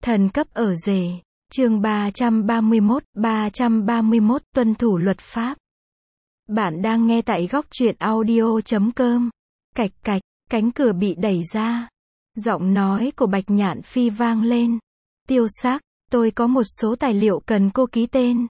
Thần cấp ở rể. Chương 331 tuân thủ luật pháp. Bạn đang nghe tại góc truyện audio.com. Cạch cạch, cánh cửa bị đẩy ra. Giọng nói của Bạch Nhạn Phi vang lên. Tiêu Sắc, tôi có một số tài liệu cần cô ký tên.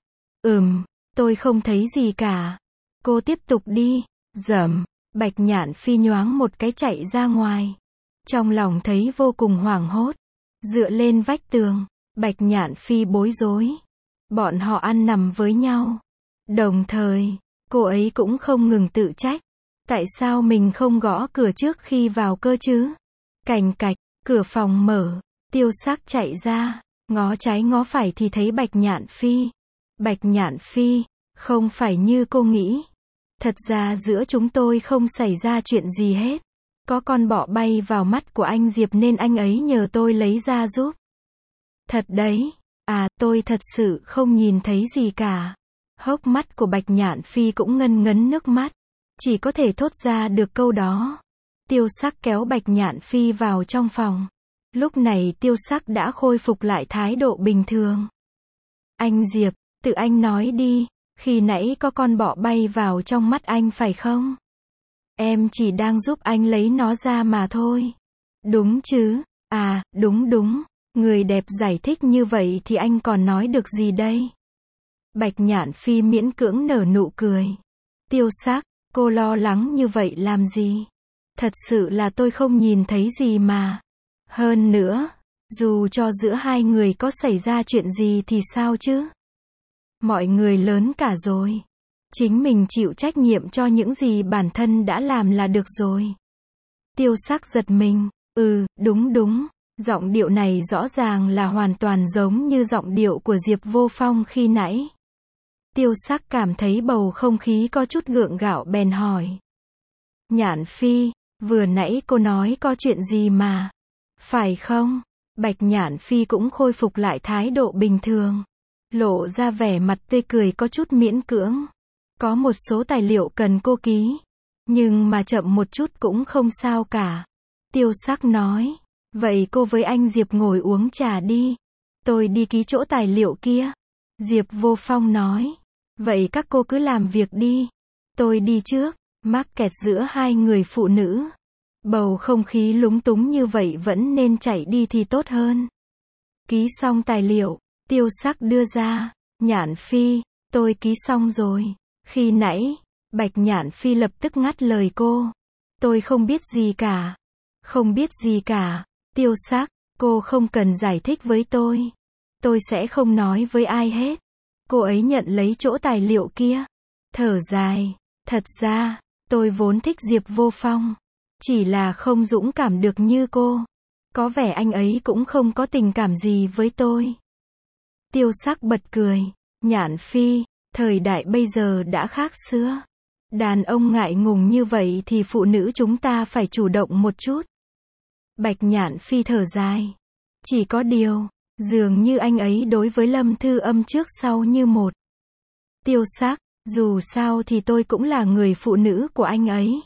Tôi không thấy gì cả. Cô tiếp tục đi. Bạch Nhạn Phi nhoáng một cái chạy ra ngoài. Trong lòng thấy vô cùng hoảng hốt. Dựa lên vách tường, Bạch Nhạn Phi bối rối. Bọn họ ăn nằm với nhau. Đồng thời, cô ấy cũng không ngừng tự trách. Tại sao mình không gõ cửa trước khi vào cơ chứ? Cành cạch, cửa phòng mở. Tiêu Sắc chạy ra, ngó trái ngó phải thì thấy Bạch Nhạn Phi. Bạch Nhạn Phi, không phải như cô nghĩ. Thật ra giữa chúng tôi không xảy ra chuyện gì hết. Có con bọ bay vào mắt của anh Diệp nên anh ấy nhờ tôi lấy ra giúp. Thật đấy. Tôi thật sự không nhìn thấy gì cả. Hốc mắt của Bạch Nhạn Phi cũng ngân ngấn nước mắt. Chỉ có thể thốt ra được câu đó. Tiêu Sắc kéo Bạch Nhạn Phi vào trong phòng. Lúc này Tiêu Sắc đã khôi phục lại thái độ bình thường. Anh Diệp, tự anh nói đi. Khi nãy có con bọ bay vào trong mắt anh phải không? Em chỉ đang giúp anh lấy nó ra mà thôi. Đúng chứ? Đúng. Người đẹp giải thích như vậy thì anh còn nói được gì đây? Bạch Nhạn Phi miễn cưỡng nở nụ cười. Tiêu Sắc, cô lo lắng như vậy làm gì? Thật sự là tôi không nhìn thấy gì mà. Hơn nữa, dù cho giữa hai người có xảy ra chuyện gì thì sao chứ? Mọi người lớn cả rồi. Chính mình chịu trách nhiệm cho những gì bản thân đã làm là được rồi. Tiêu Sắc giật mình. Đúng. Giọng điệu này rõ ràng là hoàn toàn giống như giọng điệu của Diệp Vô Phong khi nãy. Tiêu Sắc cảm thấy bầu không khí có chút gượng gạo bèn hỏi. Nhạn Phi, vừa nãy cô nói có chuyện gì mà? Phải không? Bạch Nhạn Phi cũng khôi phục lại thái độ bình thường. Lộ ra vẻ mặt tươi cười có chút miễn cưỡng. Có một số tài liệu cần cô ký. Nhưng mà chậm một chút cũng không sao cả. Tiêu Sắc nói. Vậy cô với anh Diệp ngồi uống trà đi. Tôi đi ký chỗ tài liệu kia. Diệp Vô Phong nói. Vậy các cô cứ làm việc đi. Tôi đi trước. Mắc kẹt giữa hai người phụ nữ. Bầu không khí lúng túng như vậy vẫn nên chạy đi thì tốt hơn. Ký xong tài liệu. Tiêu Sắc đưa ra. Nhạn Phi, tôi ký xong rồi. Khi nãy, Bạch Nhạn Phi lập tức ngắt lời cô. Tôi không biết gì cả. Không biết gì cả. Tiêu Sắc, cô không cần giải thích với tôi. Tôi sẽ không nói với ai hết. Cô ấy nhận lấy chỗ tài liệu kia. Thở dài. Thật ra, tôi vốn thích Diệp Vô Phong. Chỉ là không dũng cảm được như cô. Có vẻ anh ấy cũng không có tình cảm gì với tôi. Tiêu Sắc bật cười. Nhạn Phi, thời đại bây giờ đã khác xưa. Đàn ông ngại ngùng như vậy thì phụ nữ chúng ta phải chủ động một chút. Bạch Nhạn Phi thở dài. Chỉ có điều, dường như anh ấy đối với Lâm Thư Âm trước sau như một. Tiêu Sắc, dù sao thì tôi cũng là người phụ nữ của anh ấy.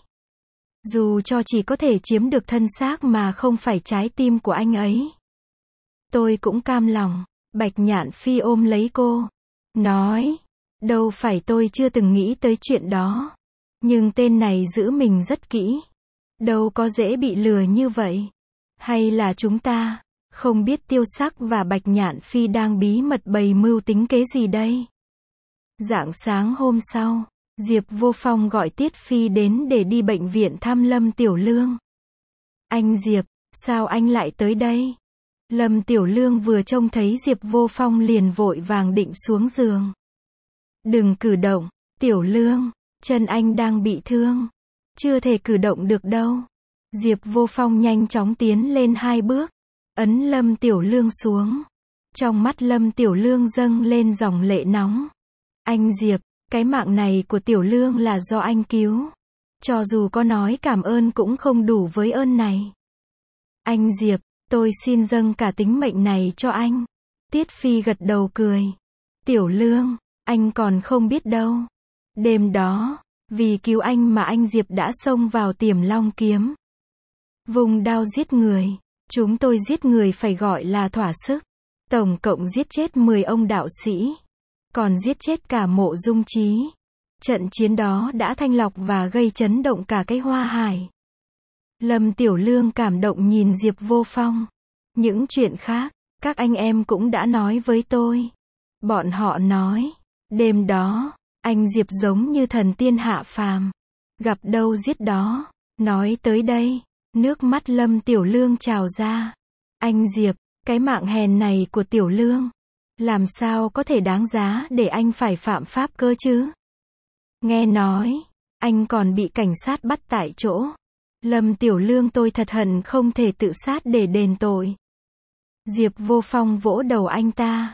Dù cho chỉ có thể chiếm được thân xác mà không phải trái tim của anh ấy. Tôi cũng cam lòng. Bạch Nhạn Phi ôm lấy cô. Nói. Đâu phải tôi chưa từng nghĩ tới chuyện đó. Nhưng tên này giữ mình rất kỹ. Đâu có dễ bị lừa như vậy. Hay là chúng ta không biết Tiêu Sắc và Bạch Nhạn Phi đang bí mật bày mưu tính kế gì đây? Rạng sáng hôm sau, Diệp Vô Phong gọi Tiết Phi đến để đi bệnh viện thăm Lâm Tiểu Lương. Anh Diệp, sao anh lại tới đây? Lâm Tiểu Lương vừa trông thấy Diệp Vô Phong liền vội vàng định xuống giường. Đừng cử động, Tiểu Lương, chân anh đang bị thương. Chưa thể cử động được đâu. Diệp Vô Phong nhanh chóng tiến lên 2 bước. Ấn Lâm Tiểu Lương xuống. Trong mắt Lâm Tiểu Lương dâng lên dòng lệ nóng. Anh Diệp, cái mạng này của Tiểu Lương là do anh cứu. Cho dù có nói cảm ơn cũng không đủ với ơn này. Anh Diệp, tôi xin dâng cả tính mệnh này cho anh. Tiết Phi gật đầu cười. Tiểu Lương, anh còn không biết đâu. Đêm đó, vì cứu anh mà anh Diệp đã xông vào Tiềm Long Kiếm. Vùng đao giết người. Chúng tôi giết người phải gọi là thỏa sức. Tổng cộng giết chết 10 ông đạo sĩ, còn giết chết cả Mộ Dung Chí. Trận chiến đó đã thanh lọc và gây chấn động cả cái Hoa Hải. Lâm Tiểu Lương cảm động nhìn Diệp Vô Phong. Những chuyện khác, các anh em cũng đã nói với tôi. Bọn họ nói, đêm đó, anh Diệp giống như thần tiên hạ phàm. Gặp đâu giết đó. Nói tới đây, nước mắt Lâm Tiểu Lương trào ra. Anh Diệp, cái mạng hèn này của Tiểu Lương, làm sao có thể đáng giá để anh phải phạm pháp cơ chứ? Nghe nói, anh còn bị cảnh sát bắt tại chỗ. Lâm Tiểu Lương tôi thật hận không thể tự sát để đền tội. Diệp Vô Phong vỗ đầu anh ta.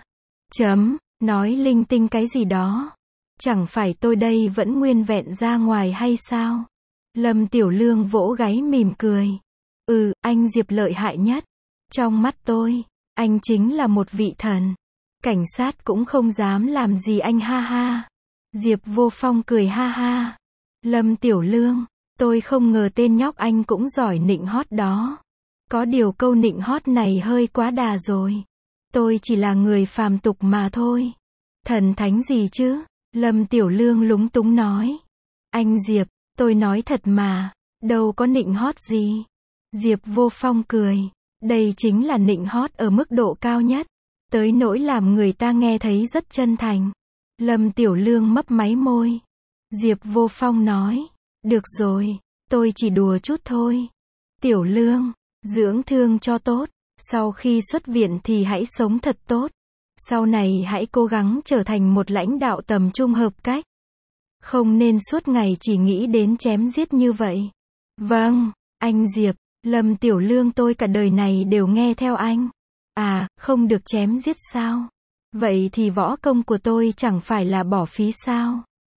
Nói linh tinh cái gì đó. Chẳng phải tôi đây vẫn nguyên vẹn ra ngoài hay sao? Lâm Tiểu Lương vỗ gáy mỉm cười. Anh Diệp lợi hại nhất. Trong mắt tôi, anh chính là một vị thần. Cảnh sát cũng không dám làm gì anh ha ha. Diệp Vô Phong cười ha ha. Lâm Tiểu Lương, tôi không ngờ tên nhóc anh cũng giỏi nịnh hót đó. Có điều câu nịnh hót này hơi quá đà rồi. Tôi chỉ là người phàm tục mà thôi. Thần thánh gì chứ? Lâm Tiểu Lương lúng túng nói. Anh Diệp, tôi nói thật mà, đâu có nịnh hót gì. Diệp Vô Phong cười. Đây chính là nịnh hót ở mức độ cao nhất. Tới nỗi làm người ta nghe thấy rất chân thành. Lâm Tiểu Lương mấp máy môi. Diệp Vô Phong nói. Được rồi, tôi chỉ đùa chút thôi. Tiểu Lương, dưỡng thương cho tốt. Sau khi xuất viện thì hãy sống thật tốt. Sau này hãy cố gắng trở thành một lãnh đạo tầm trung hợp cách. Không nên suốt ngày chỉ nghĩ đến chém giết như vậy. Vâng, anh Diệp, Lâm Tiểu Lương tôi cả đời này đều nghe theo anh. À, không được chém giết sao? Vậy thì võ công của tôi chẳng phải là bỏ phí sao?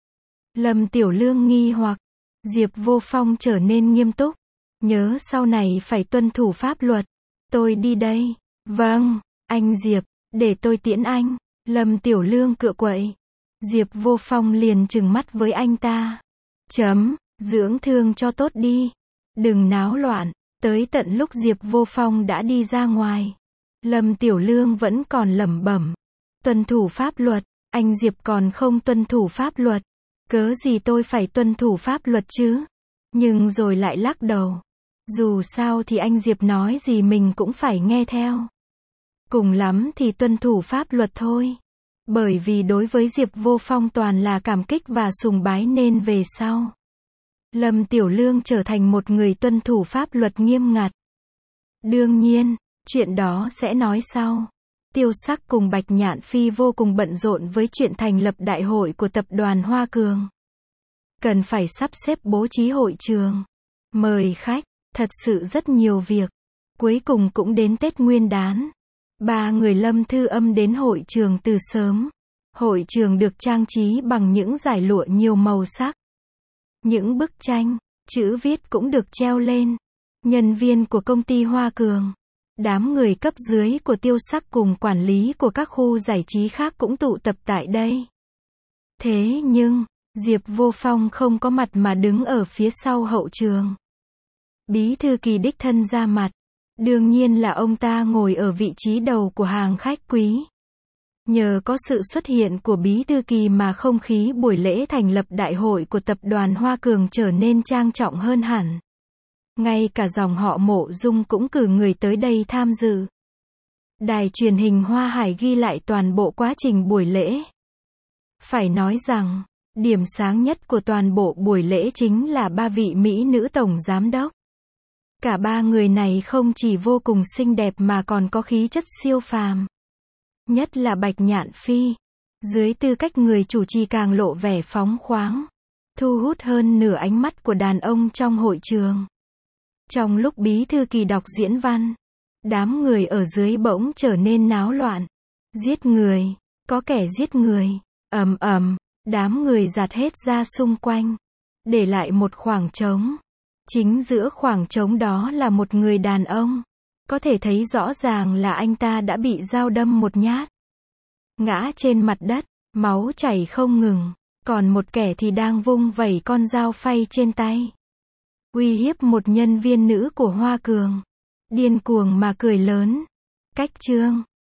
Lâm Tiểu Lương nghi hoặc. Diệp Vô Phong trở nên nghiêm túc. Nhớ sau này phải tuân thủ pháp luật. Tôi đi đây. Vâng, anh Diệp, để tôi tiễn anh. Lâm Tiểu Lương cựa quậy. Diệp Vô Phong liền trừng mắt với anh ta. Dưỡng thương cho tốt đi. Đừng náo loạn. Tới tận lúc Diệp Vô Phong đã đi ra ngoài. Lâm Tiểu Lương vẫn còn lẩm bẩm. Tuân thủ pháp luật. Anh Diệp còn không tuân thủ pháp luật. Cớ gì tôi phải tuân thủ pháp luật chứ? Nhưng rồi lại lắc đầu. Dù sao thì anh Diệp nói gì mình cũng phải nghe theo. Cùng lắm thì tuân thủ pháp luật thôi. Bởi vì đối với Diệp Vô Phong toàn là cảm kích và sùng bái nên về sau, Lâm Tiểu Lương trở thành một người tuân thủ pháp luật nghiêm ngặt. Đương nhiên, chuyện đó sẽ nói sau. Tiêu Sắc cùng Bạch Nhạn Phi vô cùng bận rộn với chuyện thành lập đại hội của tập đoàn Hoa Cường. Cần phải sắp xếp bố trí hội trường, mời khách, thật sự rất nhiều việc. Cuối cùng cũng đến Tết Nguyên đán. Ba người Lâm Thư Âm đến hội trường từ sớm. Hội trường được trang trí bằng những dải lụa nhiều màu sắc. Những bức tranh, chữ viết cũng được treo lên. Nhân viên của công ty Hoa Cường, đám người cấp dưới của Tiêu Sắc cùng quản lý của các khu giải trí khác cũng tụ tập tại đây. Thế nhưng, Diệp Vô Phong không có mặt mà đứng ở phía sau hậu trường. Bí thư Kỳ đích thân ra mặt. Đương nhiên là ông ta ngồi ở vị trí đầu của hàng khách quý. Nhờ có sự xuất hiện của Bí thư Kỳ mà không khí buổi lễ thành lập đại hội của tập đoàn Hoa Cường trở nên trang trọng hơn hẳn. Ngay cả dòng họ Mộ Dung cũng cử người tới đây tham dự. Đài truyền hình Hoa Hải ghi lại toàn bộ quá trình buổi lễ. Phải nói rằng, điểm sáng nhất của toàn bộ buổi lễ chính là ba vị mỹ nữ tổng giám đốc. Cả ba người này không chỉ vô cùng xinh đẹp mà còn có khí chất siêu phàm. Nhất là Bạch Nhạn Phi, dưới tư cách người chủ trì càng lộ vẻ phóng khoáng, thu hút hơn nửa ánh mắt của đàn ông trong hội trường. Trong lúc Bí thư Kỳ đọc diễn văn, đám người ở dưới bỗng trở nên náo loạn. Giết người, có kẻ giết người, ầm ầm, đám người dạt hết ra xung quanh, để lại một khoảng trống. Chính giữa khoảng trống đó là một người đàn ông. Có thể thấy rõ ràng là anh ta đã bị dao đâm một nhát. Ngã trên mặt đất, máu chảy không ngừng. Còn một kẻ thì đang vung vẩy con dao phay trên tay, uy hiếp một nhân viên nữ của Hoa Cường. Điên cuồng mà cười lớn. Cách chương